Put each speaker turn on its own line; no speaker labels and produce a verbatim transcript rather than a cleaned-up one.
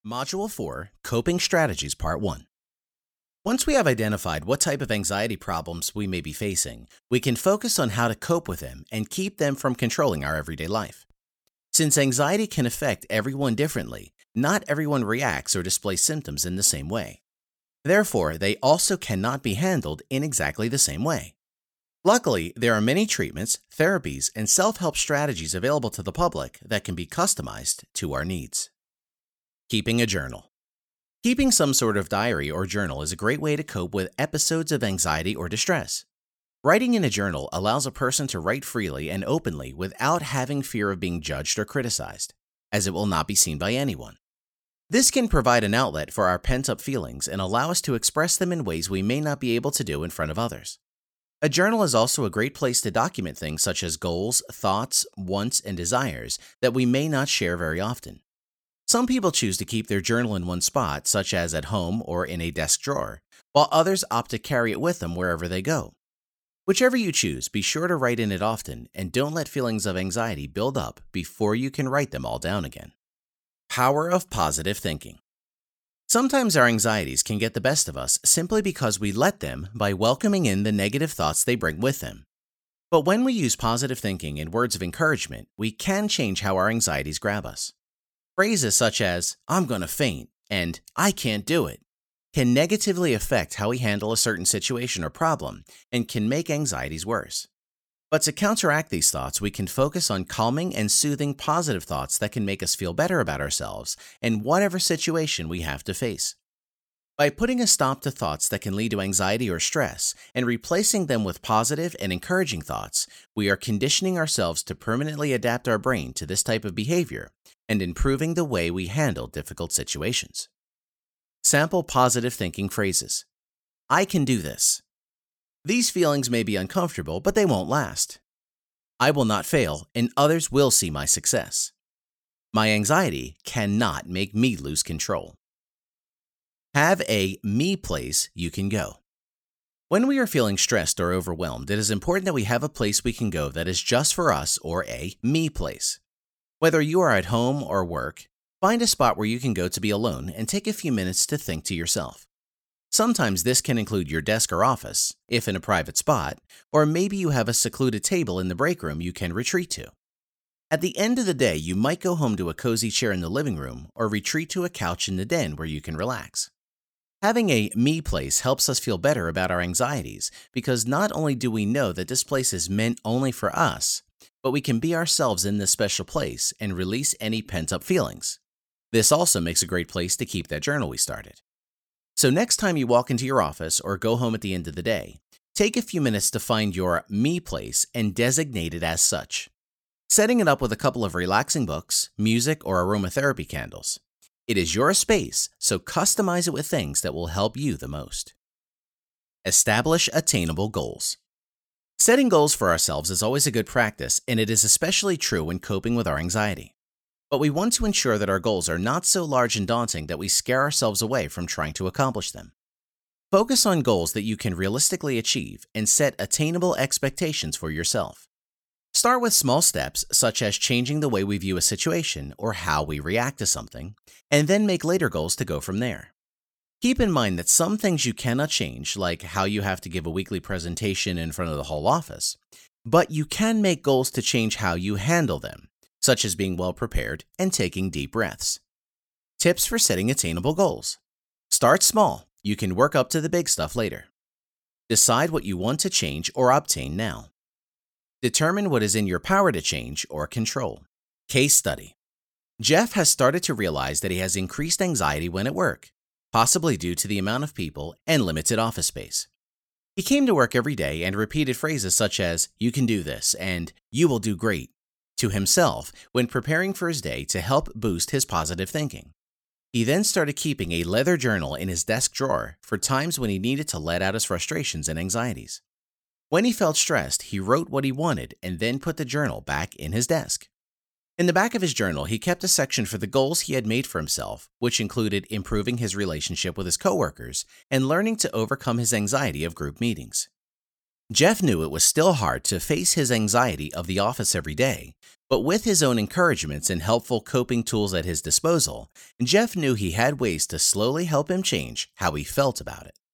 Module four, Coping Strategies Part one. Once we have identified what type of anxiety problems we may be facing, we can focus on how to cope with them and keep them from controlling our everyday life. Since anxiety can affect everyone differently, not everyone reacts or displays symptoms in the same way. Therefore, they also cannot be handled in exactly the same way. Luckily, there are many treatments, therapies, and self-help strategies available to the public that can be customized to our needs. Keeping a journal. Keeping some sort of diary or journal is a great way to cope with episodes of anxiety or distress. Writing in a journal allows a person to write freely and openly without having fear of being judged or criticized, as it will not be seen by anyone. This can provide an outlet for our pent-up feelings and allow us to express them in ways we may not be able to do in front of others. A journal is also a great place to document things such as goals, thoughts, wants, and desires that we may not share very often. Some people choose to keep their journal in one spot, such as at home or in a desk drawer, while others opt to carry it with them wherever they go. Whichever you choose, be sure to write in it often and don't let feelings of anxiety build up before you can write them all down again. Power of positive thinking. Sometimes our anxieties can get the best of us simply because we let them by welcoming in the negative thoughts they bring with them. But when we use positive thinking and words of encouragement, we can change how our anxieties grab us. Phrases such as, "I'm gonna faint," and "I can't do it," can negatively affect how we handle a certain situation or problem and can make anxieties worse. But to counteract these thoughts, we can focus on calming and soothing positive thoughts that can make us feel better about ourselves and whatever situation we have to face. By putting a stop to thoughts that can lead to anxiety or stress and replacing them with positive and encouraging thoughts, we are conditioning ourselves to permanently adapt our brain to this type of behavior and improving the way we handle difficult situations. Sample positive thinking phrases. I can do this. These feelings may be uncomfortable, but they won't last. I will not fail, and others will see my success. My anxiety cannot make me lose control. Have a me place you can go. When we are feeling stressed or overwhelmed, it is important that we have a place we can go that is just for us or a me place. Whether you are at home or work, find a spot where you can go to be alone and take a few minutes to think to yourself. Sometimes this can include your desk or office, if in a private spot, or maybe you have a secluded table in the break room you can retreat to. At the end of the day, you might go home to a cozy chair in the living room or retreat to a couch in the den where you can relax. Having a me place helps us feel better about our anxieties because not only do we know that this place is meant only for us, but we can be ourselves in this special place and release any pent-up feelings. This also makes a great place to keep that journal we started. So next time you walk into your office or go home at the end of the day, take a few minutes to find your me place and designate it as such. Setting it up with a couple of relaxing books, music, or aromatherapy candles. It is your space, so customize it with things that will help you the most. Establish attainable goals. Setting goals for ourselves is always a good practice, and it is especially true when coping with our anxiety. But we want to ensure that our goals are not so large and daunting that we scare ourselves away from trying to accomplish them. Focus on goals that you can realistically achieve and set attainable expectations for yourself. Start with small steps, such as changing the way we view a situation or how we react to something, and then make later goals to go from there. Keep in mind that some things you cannot change, like how you have to give a weekly presentation in front of the whole office, but you can make goals to change how you handle them, such as being well prepared and taking deep breaths. Tips for setting attainable goals. Start small. You can work up to the big stuff later. Decide what you want to change or obtain now. Determine what is in your power to change or control. Case study. Jeff has started to realize that he has increased anxiety when at work, possibly due to the amount of people and limited office space. He came to work every day and repeated phrases such as, "You can do this," and "You will do great," to himself when preparing for his day to help boost his positive thinking. He then started keeping a leather journal in his desk drawer for times when he needed to let out his frustrations and anxieties. When he felt stressed, he wrote what he wanted and then put the journal back in his desk. In the back of his journal, he kept a section for the goals he had made for himself, which included improving his relationship with his coworkers and learning to overcome his anxiety of group meetings. Jeff knew it was still hard to face his anxiety of the office every day, But with his own encouragements and helpful coping tools at his disposal, Jeff knew he had ways to slowly help him change how he felt about it.